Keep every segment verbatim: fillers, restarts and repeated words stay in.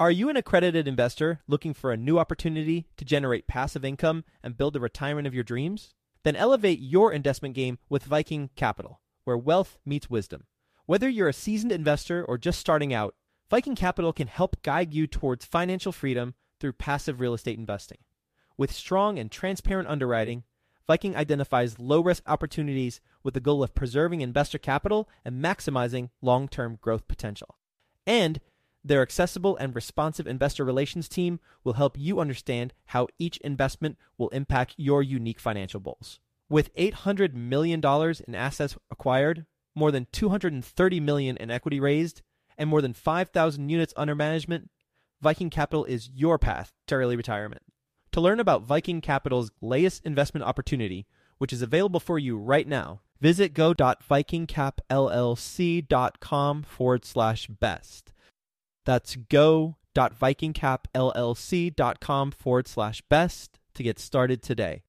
Are you an accredited investor looking for a new opportunity to generate passive income and build the retirement of your dreams? Then elevate your investment game with Viking Capital, where wealth meets wisdom. Whether you're a seasoned investor or just starting out, Viking Capital can help guide you towards financial freedom through passive real estate investing. With strong and transparent underwriting, Viking identifies low-risk opportunities with the goal of preserving investor capital and maximizing long-term growth potential. And their accessible and responsive investor relations team will help you understand how each investment will impact your unique financial goals. With eight hundred million dollars in assets acquired, more than two hundred thirty million dollars in equity raised, and more than five thousand units under management, Viking Capital is your path to early retirement. To learn about Viking Capital's latest investment opportunity, which is available for you right now, visit go.vikingcapllc.com forward slash best. That's go.vikingcapllc.com forward slash best to get started today.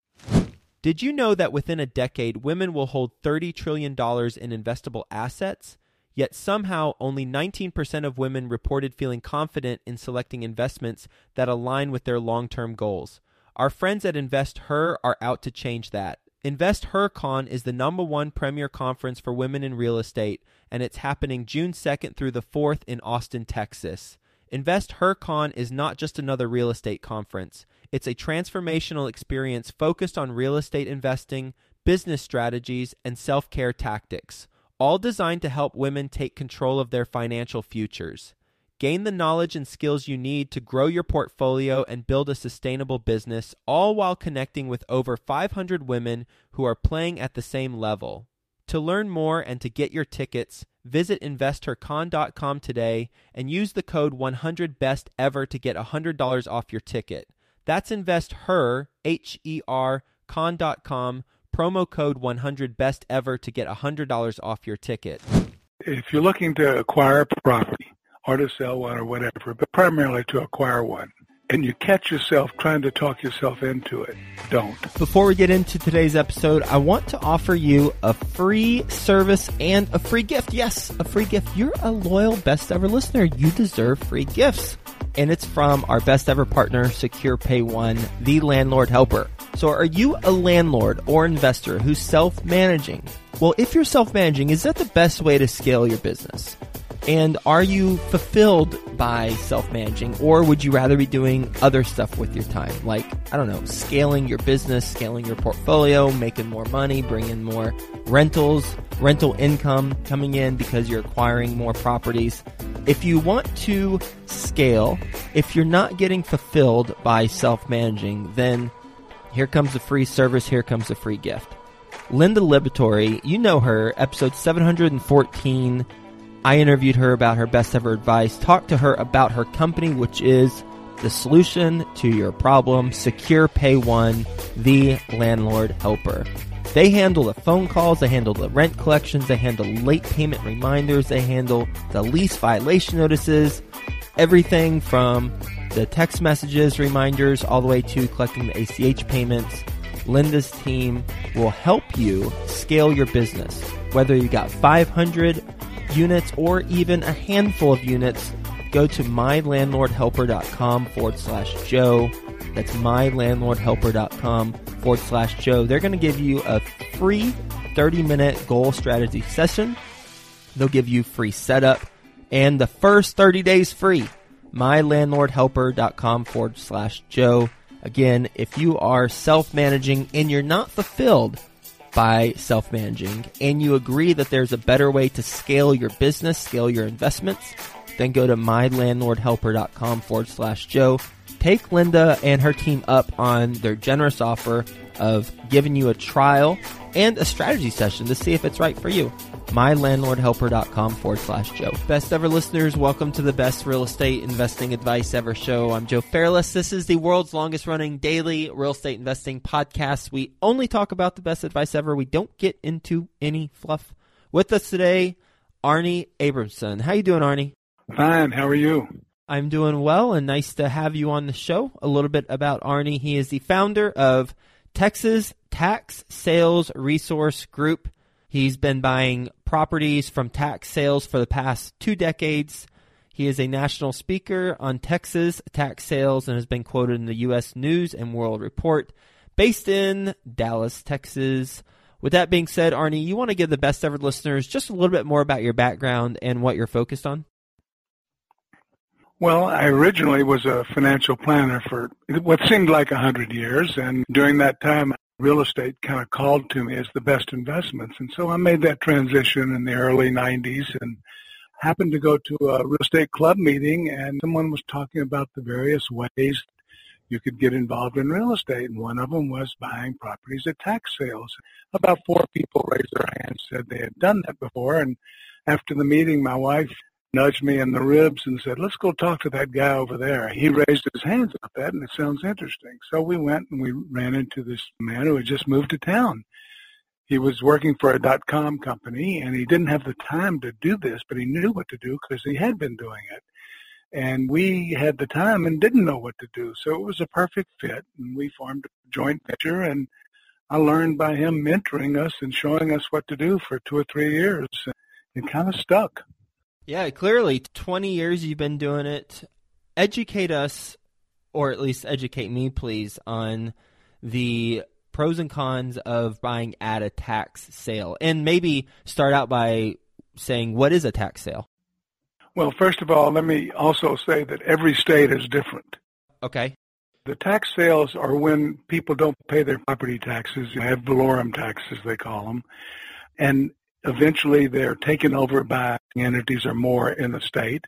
Did you know that within a decade, women will hold thirty trillion dollars in investable assets? Yet somehow only nineteen percent of women reported feeling confident in selecting investments that align with their long-term goals. Our friends at InvestHer are out to change that. InvestHerCon is the number one premier conference for women in real estate, and it's happening June second through the fourth in Austin, Texas. InvestHerCon is not just another real estate conference. It's a transformational experience focused on real estate investing, business strategies, and self-care tactics, all designed to help women take control of their financial futures. Gain the knowledge and skills you need to grow your portfolio and build a sustainable business, all while connecting with over five hundred women who are playing at the same level. To learn more and to get your tickets, visit investor con dot com today and use the code one hundred best ever to get one hundred dollars off your ticket. That's InvestHer, H E R, con dot com, promo code one hundred best ever to get one hundred dollars off your ticket. If you're looking to acquire a property or to sell one or whatever, but primarily to acquire one, and you catch yourself trying to talk yourself into it, don't. Before we get into today's episode, I want to offer you a free service and a free gift. Yes, a free gift. You're a loyal Best Ever listener. You deserve free gifts. And it's from our Best Ever partner, Secure Pay One, the landlord helper. So are you a landlord or investor who's self-managing? Well, if you're self-managing, is that the best way to scale your business? And are you fulfilled by self-managing, or would you rather be doing other stuff with your time? Like, I don't know, scaling your business, scaling your portfolio, making more money, bringing more rentals, rental income coming in because you're acquiring more properties. If you want to scale, if you're not getting fulfilled by self-managing, then here comes a free service, here comes a free gift. Linda Liberatore, you know her, episode seven hundred fourteen, I interviewed her about her best ever advice, talked to her about her company, which is the solution to your problem, Secure Pay One, the landlord helper. They handle the phone calls, they handle the rent collections, they handle late payment reminders, they handle the lease violation notices, everything from the text messages, reminders, all the way to collecting the A C H payments. Linda's team will help you scale your business. Whether you got five hundred units or even a handful of units, go to mylandlordhelper.com forward slash Joe. That's mylandlordhelper.com forward slash Joe. They're going to give you a free thirty minute goal strategy session. They'll give you free setup and the first thirty days free. mylandlordhelper.com forward slash Joe. Again, if you are self-managing and you're not fulfilled by self-managing, and you agree that there's a better way to scale your business, scale your investments, then go to mylandlordhelper.com forward slash Joe. Take Linda and her team up on their generous offer of giving you a trial and a strategy session to see if it's right for you. mylandlordhelper.com forward slash Joe. Best ever listeners, welcome to the best real estate investing advice ever show. I'm Joe Fairless. This is the world's longest running daily real estate investing podcast. We only talk about the best advice ever. We don't get into any fluff. With us today, Arnie Abramson. How you doing, Arnie? Fine. How are you? I'm doing well, and nice to have you on the show. A little bit about Arnie. He is the founder of Texas Tax Sales Resource Group. He's been buying properties from tax sales for the past two decades. He is a national speaker on Texas tax sales and has been quoted in the U S News and World Report, based in Dallas, Texas. With that being said, Arnie, you want to give the Best Ever listeners just a little bit more about your background and what you're focused on? Well, I originally was a financial planner for what seemed like a hundred years, and during that time, real estate kind of called to me as the best investments. And so I made that transition in the early nineties and happened to go to a real estate club meeting, and someone was talking about the various ways you could get involved in real estate, and one of them was buying properties at tax sales. About four people raised their hands, said they had done that before, and after the meeting, my wife nudged me in the ribs and said, let's go talk to that guy over there. He raised his hands about that, and it sounds interesting. So we went and we ran into this man who had just moved to town. He was working for a dot-com company, and he didn't have the time to do this, but he knew what to do because he had been doing it. And we had the time and didn't know what to do. So it was a perfect fit, and we formed a joint venture, and I learned by him mentoring us and showing us what to do for two or three years. It kind of stuck. Yeah, clearly, twenty years you've been doing it. Educate us, or at least educate me, please, on the pros and cons of buying at a tax sale. And maybe start out by saying, what is a tax sale? Well, first of all, let me also say that every state is different. Okay. The tax sales are when people don't pay their property taxes, ad valorem taxes, they call them, and eventually they're taken over by entities or more in the state.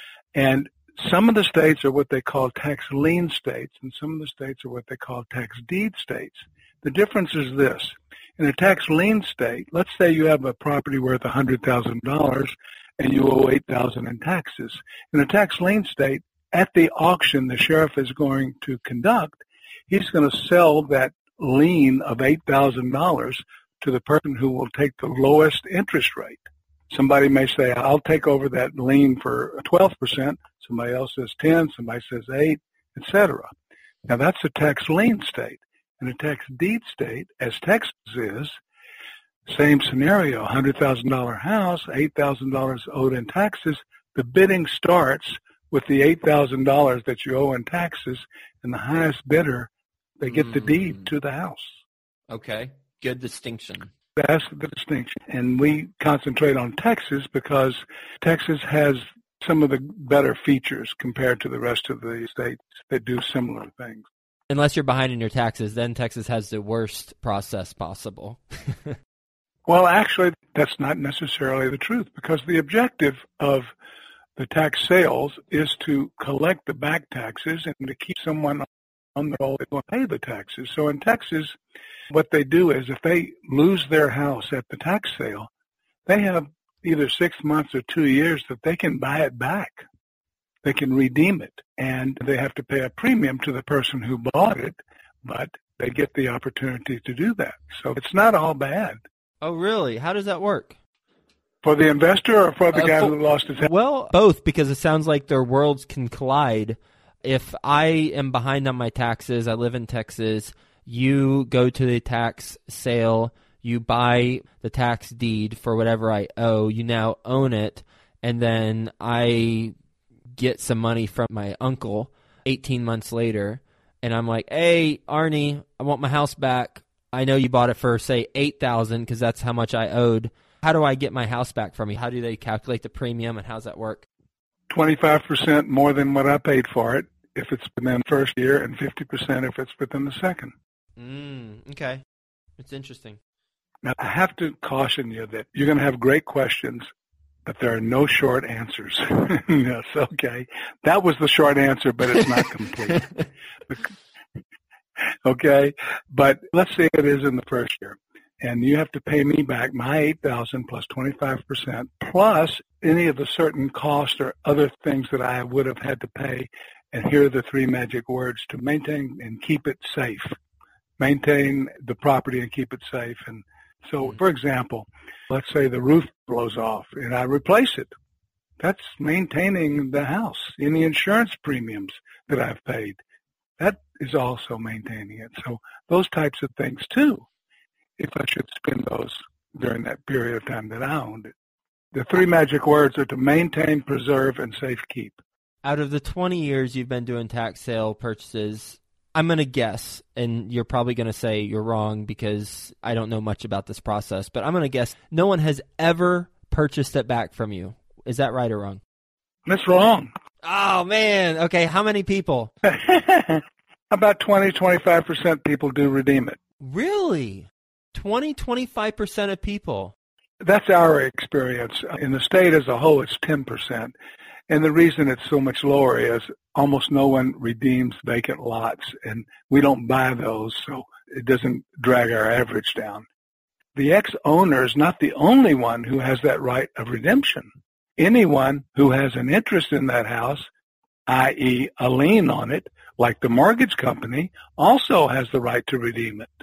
And some of the states are what they call tax lien states, and some of the states are what they call tax deed states. The difference is this. In a tax lien state, let's say you have a property worth one hundred thousand dollars and you owe eight thousand dollars in taxes. In a tax lien state, at the auction the sheriff is going to conduct, he's going to sell that lien of eight thousand dollars to the person who will take the lowest interest rate. Somebody may say, I'll take over that lien for twelve percent. Somebody else says ten, somebody says eight, et cetera. Now that's a tax lien state. In a tax deed state, as Texas is, same scenario, one hundred thousand dollars house, eight thousand dollars owed in taxes. The bidding starts with the eight thousand dollars that you owe in taxes, and the highest bidder, they get mm. the deed to the house. Okay, good distinction. That's the distinction. And we concentrate on Texas because Texas has some of the better features compared to the rest of the states that do similar things. Unless you're behind in your taxes, then Texas has the worst process possible. Well, actually, that's not necessarily the truth, because the objective of the tax sales is to collect the back taxes and to keep someone on the roll that will pay the taxes. So in Texas, what they do is if they lose their house at the tax sale, they have either six months or two years that they can buy it back. They can redeem it, and they have to pay a premium to the person who bought it, but they get the opportunity to do that. So it's not all bad. Oh, really? How does that work? For the investor or for the uh, guy for, who lost his house? Well, both, because it sounds like their worlds can collide. If I am behind on my taxes, I live in Texas, you go to the tax sale, you buy the tax deed for whatever I owe, you now own it, and then I get some money from my uncle eighteen months later, and I'm like, hey, Arnie, I want my house back. I know you bought it for, say, eight thousand dollars because that's how much I owed. How do I get my house back from you? How do they calculate the premium, and how does that work? twenty-five percent more than what I paid for it if it's within the first year, and fifty percent if it's within the second. Mm, okay. It's interesting. Now, I have to caution you that you're going to have great questions, but there are no short answers. Yes, okay. That was the short answer, but it's not complete. Okay? But let's say it is in the first year, and you have to pay me back my eight thousand dollars plus twenty-five percent, plus any of the certain costs or other things that I would have had to pay. And here are the three magic words: to maintain and keep it safe. Maintain the property and keep it safe. And so, for example, let's say the roof blows off and I replace it. That's maintaining the house. Any insurance premiums that I've paid, that is also maintaining it. So those types of things too, if I should spend those during that period of time that I owned it. The three magic words are to maintain, preserve, and safekeep. Out of the twenty years you've been doing tax sale purchases, I'm going to guess, and you're probably going to say you're wrong because I don't know much about this process, but I'm going to guess no one has ever purchased it back from you. Is that right or wrong? That's wrong. Oh, man. Okay, how many people? About twenty, twenty-five percent people do redeem it. Really? twenty, twenty-five percent of people? That's our experience. In the state as a whole, it's ten percent. And the reason it's so much lower is almost no one redeems vacant lots, and we don't buy those, so it doesn't drag our average down. The ex-owner is not the only one who has that right of redemption. Anyone who has an interest in that house, that is a lien on it, like the mortgage company, also has the right to redeem it.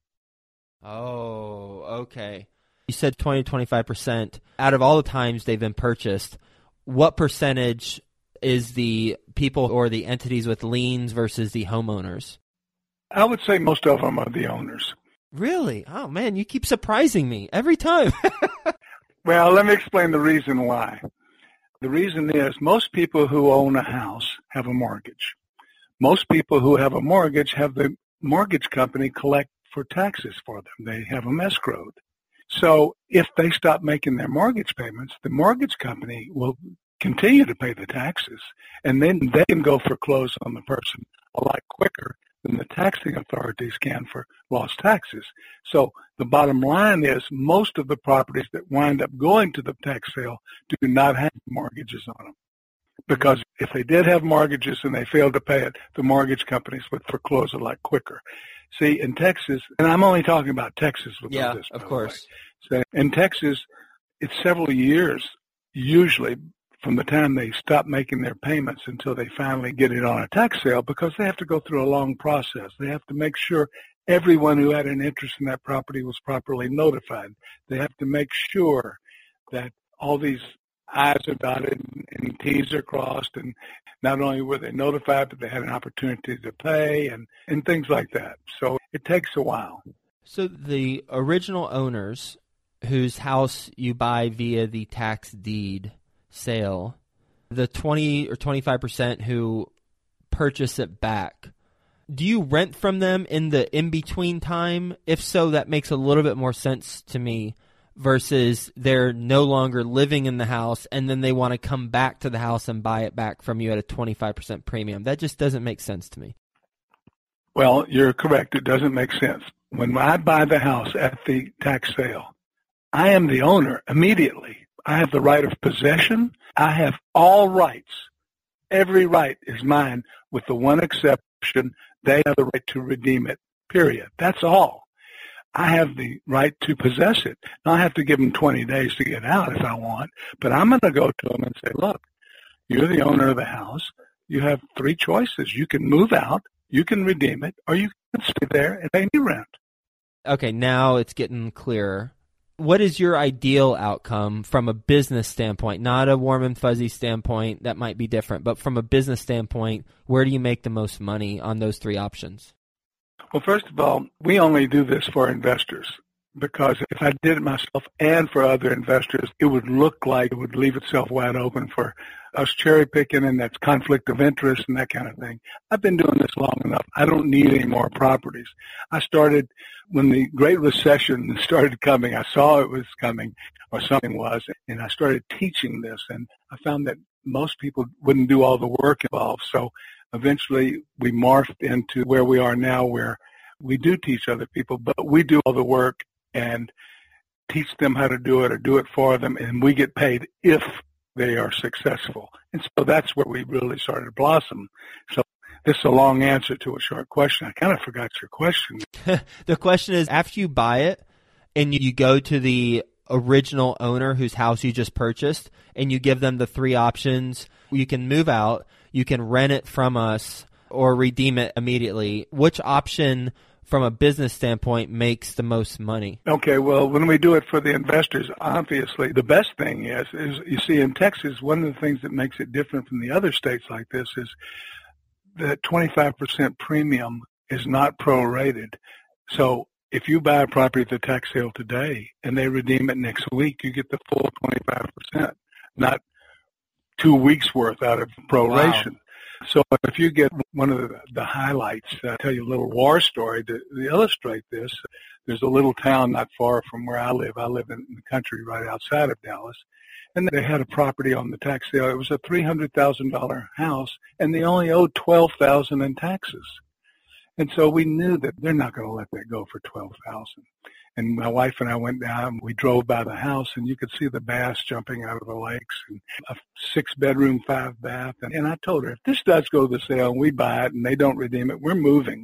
Oh, okay. You said twenty, twenty-five percent. Out of all the times they've been purchased, what percentage is the people or the entities with liens versus the homeowners? I would say most of them are the owners. Really? Oh, man, you keep surprising me every time. Well, let me explain the reason why. The reason is most people who own a house have a mortgage. Most people who have a mortgage have the mortgage company collect for taxes for them. They have them escrowed. So if they stop making their mortgage payments, the mortgage company will continue to pay the taxes, and then they can go foreclose on the person a lot quicker than the taxing authorities can for lost taxes. So the bottom line is most of the properties that wind up going to the tax sale do not have mortgages on them. Because if they did have mortgages and they failed to pay it, the mortgage companies would foreclose a lot quicker. See, in Texas, and I'm only talking about Texas with yeah, all this, of course. So in Texas, it's several years, usually, from the time they stop making their payments until they finally get it on a tax sale, because they have to go through a long process. They have to make sure everyone who had an interest in that property was properly notified. They have to make sure that all these I's are dotted and T's are crossed, and not only were they notified, but they had an opportunity to pay and, and things like that. So it takes a while. So the original owners whose house you buy via the tax deed sale, the twenty or twenty-five percent who purchase it back, do you rent from them in the in-between time? If so, that makes a little bit more sense to me versus they're no longer living in the house and then they want to come back to the house and buy it back from you at a twenty-five percent premium. That just doesn't make sense to me. Well, you're correct. It doesn't make sense. When I buy the house at the tax sale, I am the owner immediately. I have the right of possession. I have all rights. Every right is mine with the one exception. They have the right to redeem it, period. That's all. I have the right to possess it. Now, I have to give them twenty days to get out if I want, but I'm going to go to them and say, look, you're the owner of the house. You have three choices. You can move out, you can redeem it, or you can stay there and pay me rent. Okay, now it's getting clearer. What is your ideal outcome from a business standpoint? Not a warm and fuzzy standpoint, that might be different, but from a business standpoint, where do you make the most money on those three options? Well, first of all, we only do this for investors, because if I did it myself and for other investors, it would look like it would leave itself wide open for us cherry picking, and that's conflict of interest and that kind of thing. I've been doing this long enough. I don't need any more properties. I started when the Great Recession started coming. I saw it was coming, or something was, and I started teaching this, and I found that most people wouldn't do all the work involved. So eventually we morphed into where we are now, where we do teach other people, but we do all the work and teach them how to do it or do it for them, and we get paid if they are successful. And so that's where we really started to blossom. So this is a long answer to a short question. I kind of forgot your question. The question is, after you buy it and you go to the original owner whose house you just purchased and you give them the three options, you can move out, you can rent it from us, or redeem it immediately. Which option from a business standpoint makes the most money? Okay, well, when we do it for the investors, obviously the best thing is, is you see in Texas, one of the things that makes it different from the other states like this is that twenty-five percent premium is not prorated. So if you buy a property at the tax sale today and they redeem it next week, you get the full twenty-five percent, not two weeks worth out of proration. Wow. So if you get one of the, the highlights, uh, I'll tell you a little war story to, to illustrate this. There's a little town not far from where I live. I live in the country right outside of Dallas. And they had a property on the tax sale. It was a three hundred thousand dollars house, and they only owed twelve thousand dollars in taxes. And so we knew that they're not going to let that go for twelve thousand dollars. And my wife and I went down, we drove by the house, and you could see the bass jumping out of the lakes, and a six-bedroom, five-bath. And, and I told her, if this does go to the sale and we buy it and they don't redeem it, we're moving.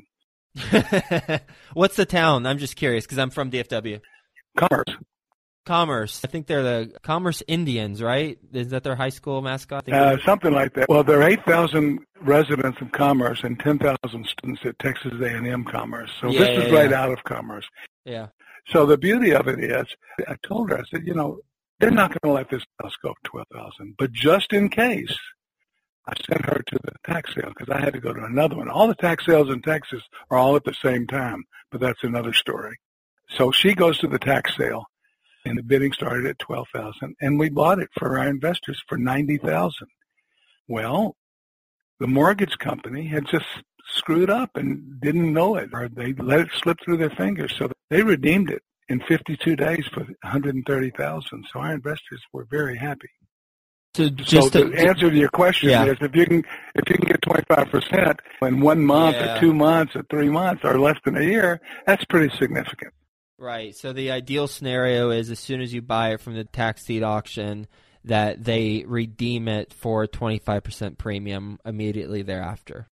What's the town? I'm just curious because I'm from D F W. Commerce. Commerce. I think they're the Commerce Indians, right? Is that their high school mascot? Uh, something like that. Well, there are eight thousand residents of Commerce and ten thousand students at Texas A and M Commerce. So yeah, this yeah, is right yeah. out of Commerce. Yeah. So the beauty of it is, I told her, I said, you know, they're not going to let this house go for twelve thousand dollars. But just in case, I sent her to the tax sale because I had to go to another one. All the tax sales in Texas are all at the same time, but that's another story. So she goes to the tax sale. And the bidding started at twelve thousand dollars, and we bought it for our investors for ninety thousand dollars. Well, the mortgage company had just screwed up and didn't know it, or they let it slip through their fingers. So they redeemed it in fifty-two days for one hundred thirty thousand dollars. So our investors were very happy. So, just so to, the answer to your question yeah. is, if you can if you can get twenty-five percent in one month yeah. or two months or three months or less than a year, that's pretty significant. Right. So the ideal scenario is as soon as you buy it from the tax deed auction, that they redeem it for twenty-five percent premium immediately thereafter.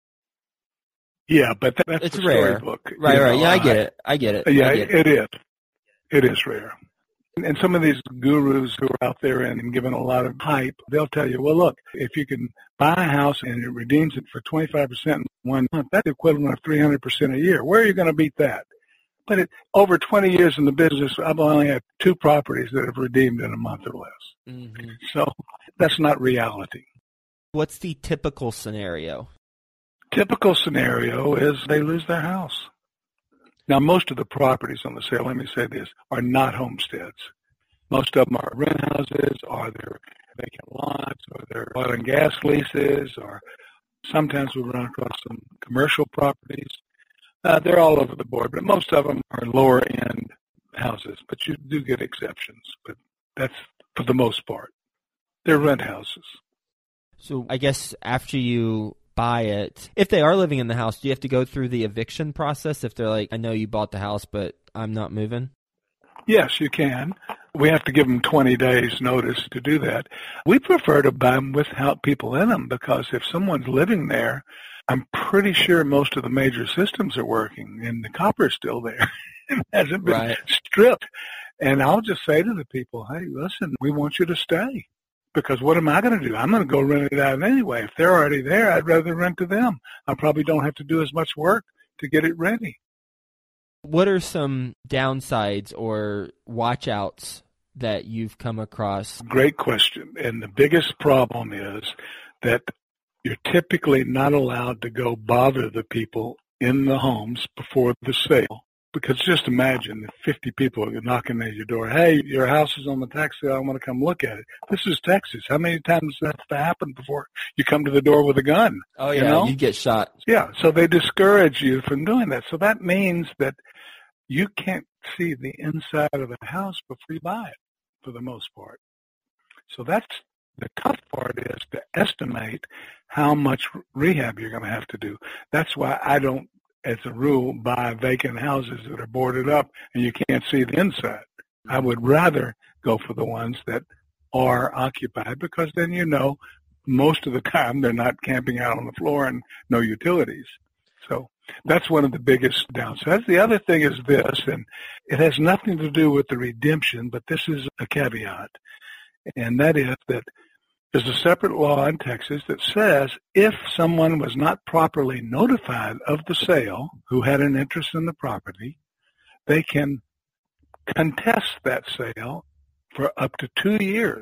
Yeah, but that's it's the rare. storybook. Right, you right. know, Yeah, I get it. I get it. Yeah, get it. it is. It is rare. And some of these gurus who are out there and giving a lot of hype, they'll tell you, well, look, if you can buy a house and it redeems it for twenty-five percent in one month, that's the equivalent of three hundred percent a year. Where are you going to beat that? But it, over twenty years in the business, I've only had two properties that have redeemed in a month or less. Mm-hmm. So that's not reality. What's the typical scenario? Typical scenario is they lose their house. Now, most of the properties on the sale, let me say this, are not homesteads. Most of them are rent houses, or they're vacant lots, or they're oil and gas leases, or sometimes we run across some commercial properties. Uh, they're all over the board, but most of them are lower-end houses. But you do get exceptions, but that's for the most part. They're rent houses. So I guess after you buy it, if they are living in the house, do you have to go through the eviction process if they're like, I know you bought the house, but I'm not moving? Yes, you can. We have to give them twenty days notice to do that. We prefer to buy them without people in them because if someone's living there, I'm pretty sure most of the major systems are working and the copper's still there. It hasn't been right. stripped. And I'll just say to the people, hey, listen, we want you to stay. Because what am I going to do? I'm going to go rent it out anyway. If they're already there, I'd rather rent to them. I probably don't have to do as much work to get it ready. What are some downsides or watch-outs that you've come across? Great question. And the biggest problem is that you're typically not allowed to go bother the people in the homes before the sale. Because just imagine if fifty people are knocking at your door, hey, your house is on the tax sale, I want to come look at it. This is Texas. How many times does that have to happen before you come to the door with a gun? Oh, yeah, you know? you get shot. Yeah, so they discourage you from doing that. So that means that you can't see the inside of the house before you buy it, for the most part. So that's the tough part is to estimate how much rehab you're going to have to do. That's why I don't, as a rule, buy vacant houses that are boarded up and you can't see the inside. I would rather go for the ones that are occupied because then you know most of the time they're not camping out on the floor and no utilities. So that's one of the biggest downsides. The other thing is this, and it has nothing to do with the redemption, but this is a caveat, and that is that there's a separate law in Texas that says if someone was not properly notified of the sale who had an interest in the property, they can contest that sale for up to two years.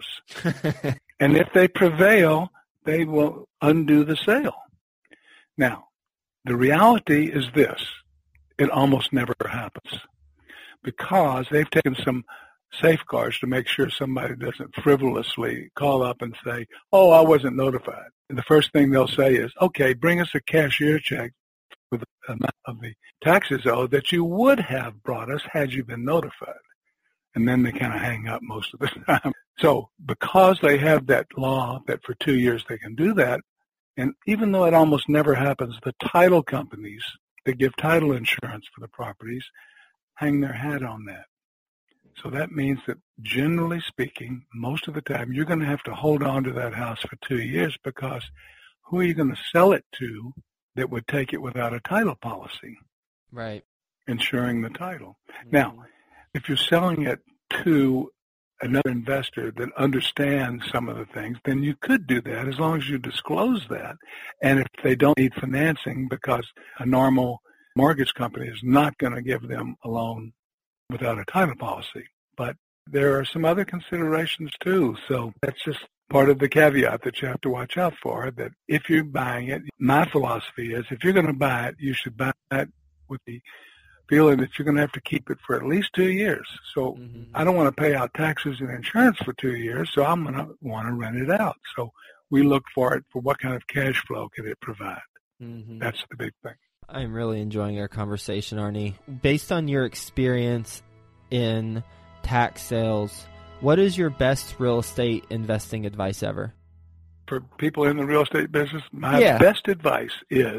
And if they prevail, they will undo the sale. Now, the reality is this. It almost never happens. because they've taken some safeguards to make sure somebody doesn't frivolously call up and say, oh, I wasn't notified. And the first thing they'll say is, okay, bring us a cashier check for the amount of the taxes owed that you would have brought us had you been notified. And then they kind of hang up most of the time. So because they have that law that for two years they can do that, and even though it almost never happens, the title companies that give title insurance for the properties hang their hat on that. So that means that generally speaking, most of the time, you're going to have to hold on to that house for two years because who are you going to sell it to that would take it without a title policy? Right. Insuring the title. Mm-hmm. Now, if you're selling it to another investor that understands some of the things, then you could do that as long as you disclose that. And if they don't need financing because a normal mortgage company is not going to give them a loan without a title policy. But there are some other considerations too. So that's just part of the caveat that you have to watch out for, that if you're buying it, my philosophy is if you're going to buy it, you should buy it with the feeling that you're going to have to keep it for at least two years. So mm-hmm. I don't want to pay out taxes and insurance for two years, so I'm going to want to rent it out. So we look for it for what kind of cash flow can it provide. Mm-hmm. That's the big thing. I'm really enjoying our conversation, Arnie. Based on your experience in tax sales, what is your best real estate investing advice ever? For people in the real estate business, my yeah. best advice is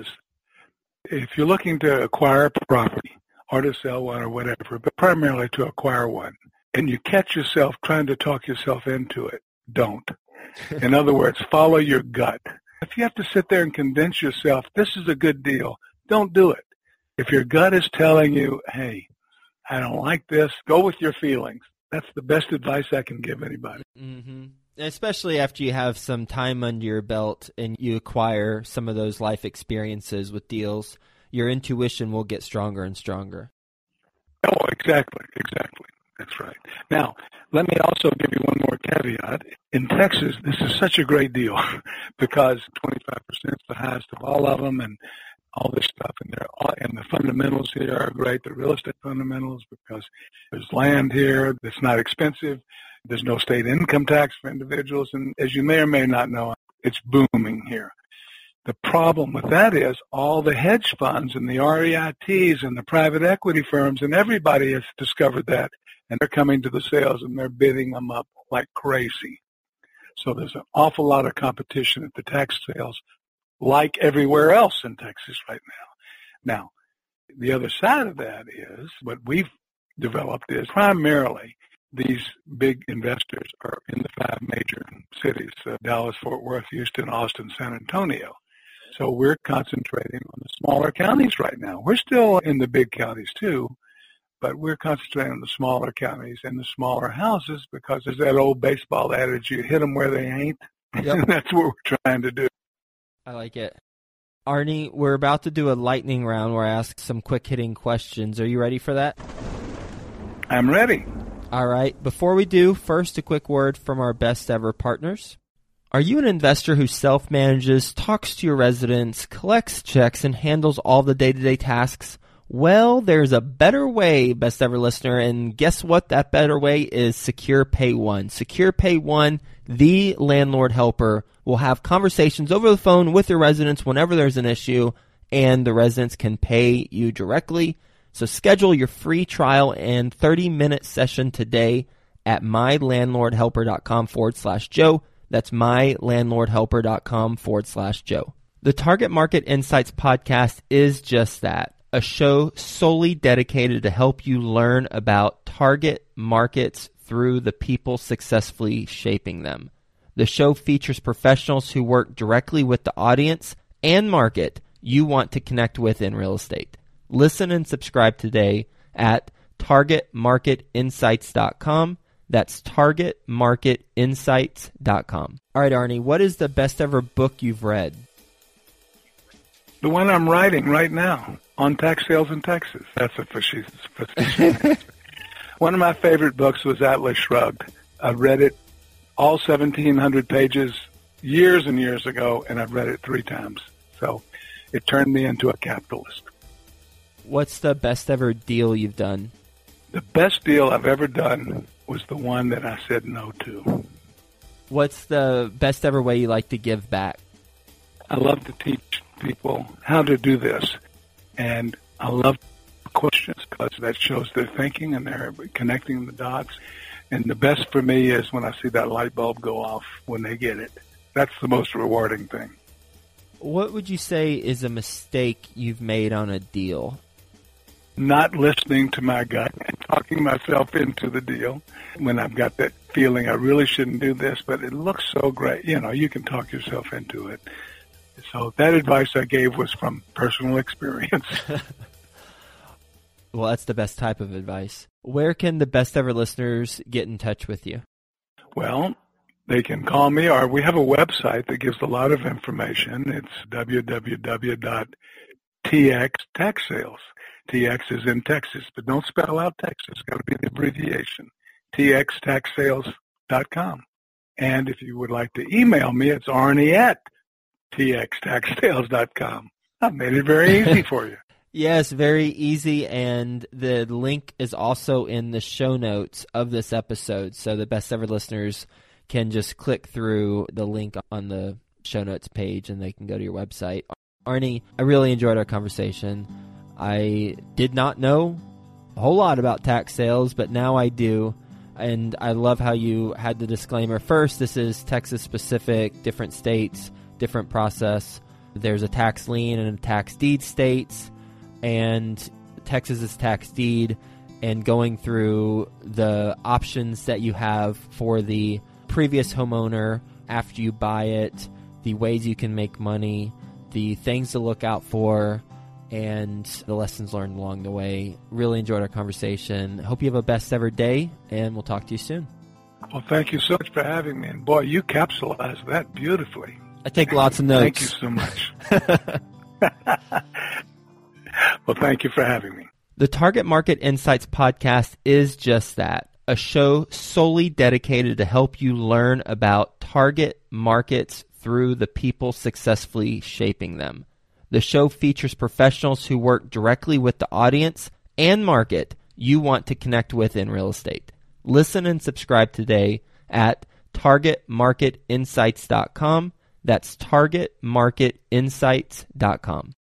if you're looking to acquire a property or to sell one or whatever, but primarily to acquire one, and you catch yourself trying to talk yourself into it, don't. In other words, follow your gut. If you have to sit there and convince yourself this is a good deal, don't do it. If your gut is telling you, hey, I don't like this, go with your feelings. That's the best advice I can give anybody. Mm-hmm. Especially after you have some time under your belt and you acquire some of those life experiences with deals, your intuition will get stronger and stronger. Oh, exactly, exactly. That's right. Now, let me also give you one more caveat. In Texas, this is such a great deal because twenty-five percent is the highest of all of them, and all this stuff, and they're all, and the fundamentals here are great, the real estate fundamentals, because there's land here that's not expensive. There's no state income tax for individuals, and as you may or may not know, it's booming here. The problem with that is all the hedge funds and the R E I Ts and the private equity firms and everybody has discovered that, and they're coming to the sales and they're bidding them up like crazy. So there's an awful lot of competition at the tax sales, like everywhere else in Texas right now. Now, the other side of that is what we've developed is primarily these big investors are in the five major cities, uh, Dallas, Fort Worth, Houston, Austin, San Antonio. So we're concentrating on the smaller counties right now. We're still in the big counties too, but we're concentrating on the smaller counties and the smaller houses because there's that old baseball adage, you hit them where they ain't. Yep. That's what we're trying to do. I like it. Arnie, we're about to do a lightning round where I ask some quick-hitting questions. Are you ready for that? I'm ready. All right. Before we do, first a quick word from our best ever partners. Are you an investor who self-manages, talks to your residents, collects checks, and handles all the day-to-day tasks? Well, there's a better way, best ever listener, and guess what? That better way is Secure Pay One. Secure Pay One, the landlord helper, will have conversations over the phone with your residents whenever there's an issue, and the residents can pay you directly. So schedule your free trial and thirty-minute session today at mylandlordhelper.com forward slash Joe. That's mylandlordhelper.com forward slash Joe. The Target Market Insights podcast is just that, a show solely dedicated to help you learn about target markets through the people successfully shaping them. The show features professionals who work directly with the audience and market you want to connect with in real estate. Listen and subscribe today at target market insights dot com. That's target market insights dot com. All right, Arnie, what is the best ever book you've read? The one I'm writing right now on tax sales in Texas. That's a facetious answer. One of my favorite books was Atlas Shrugged. I read it all seventeen hundred pages years and years ago, and I've read it three times. So it turned me into a capitalist. What's the best ever deal you've done? The best deal I've ever done was the one that I said no to. What's the best ever way you like to give back? I love to teach people how to do this. And I love questions because that shows they're thinking and they're connecting the dots. And the best for me is when I see that light bulb go off when they get it. That's the most rewarding thing. What would you say is a mistake you've made on a deal? Not listening to my gut and talking myself into the deal when I've got that feeling I really shouldn't do this, but it looks so great. You know, you can talk yourself into it. So that advice I gave was from personal experience. Well, that's the best type of advice. Where can the Best Ever listeners get in touch with you? Well, they can call me, or we have a website that gives a lot of information. It's w w w dot t x tax sales. T X is in Texas, but don't spell out Texas. It's got to be the abbreviation. t x tax sales dot com. And if you would like to email me, it's Arnie at t x tax sales dot com. I've made it very easy for you. Yes, very easy, and the link is also in the show notes of this episode, so the Best Ever listeners can just click through the link on the show notes page, and they can go to your website. Arnie, I really enjoyed our conversation. I did not know a whole lot about tax sales, but now I do, and I love how you had the disclaimer. First, this is Texas-specific, different states, different process. There's a tax lien and a tax deed states, and Texas is tax deed, and going through the options that you have for the previous homeowner after you buy it, the ways you can make money, the things to look out for, and the lessons learned along the way. Really enjoyed our conversation. Hope you have a best ever day, and we'll talk to you soon. Well, thank you so much for having me. And boy, you capsulized that beautifully. I take lots of notes. Thank you so much. Well, thank you for having me. The Target Market Insights podcast is just that, a show solely dedicated to help you learn about target markets through the people successfully shaping them. The show features professionals who work directly with the audience and market you want to connect with in real estate. Listen and subscribe today at target market insights dot com. That's target market insights dot com.